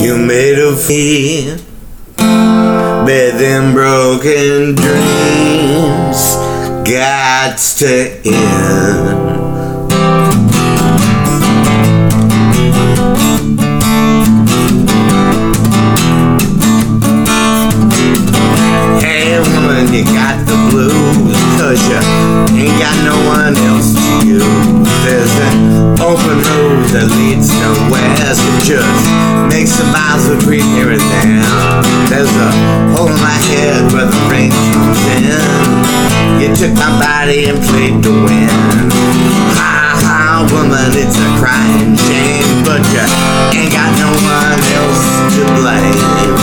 You made of me, better than broken dreams. Gots to end. Hey woman, you got the blues, 'cause you ain't got no one else to use. There's an open road that leads nowhere, so just make some miles between here and there. There's a hole in my head where the rain comes in. You took my body and played to win. Ha ha, woman, it's a crying shame, but you ain't got no one else to blame.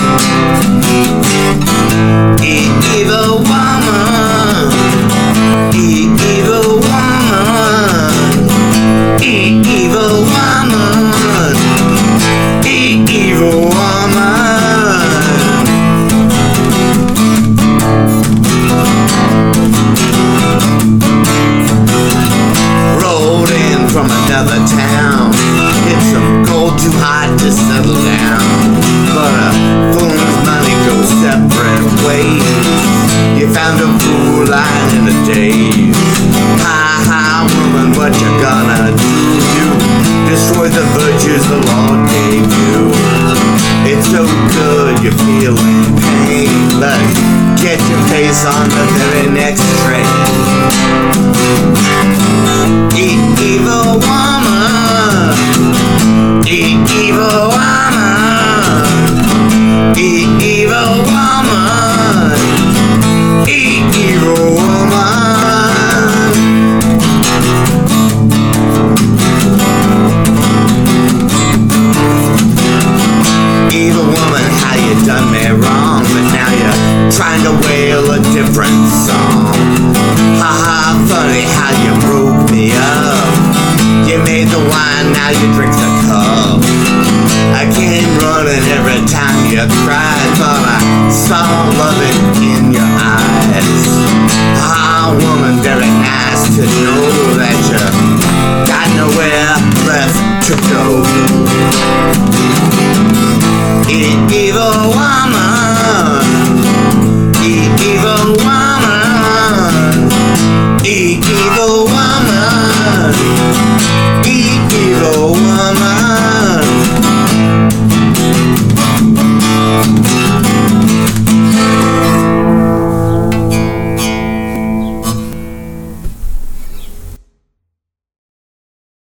Evil woman, evil woman, evil woman, evil woman. Rolled in from another town, hit some cold too hot to settle down, but a fool's money goes separate ways. You found a fool lying in a daze. Ha ha, woman, what you gonna do? Destroy the virtues the Lord gave you. It's so good you're feeling pain, but get your face on the very next train. Evil woman, evil woman, evil woman, evil woman. Evil woman, how you done me wrong, but now you're trying to wail a different song. Ha ha, funny how you broke me up. You made the wine, now you drink the cup. I came running every time you cried, but I saw loving in your eyes. Ah, woman, very nice to know that you got nowhere left to go. Evil woman, evil woman, evil woman.